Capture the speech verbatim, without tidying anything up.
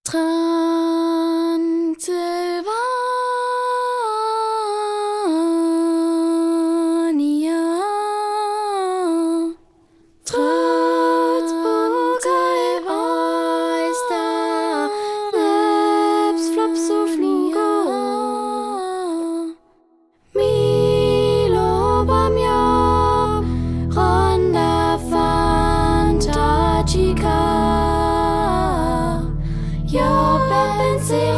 Strand til Vania. Trøt bukker i Oyster, Neps, flops og fluger. Milo bamjop, Ronda Fantagica. Your bed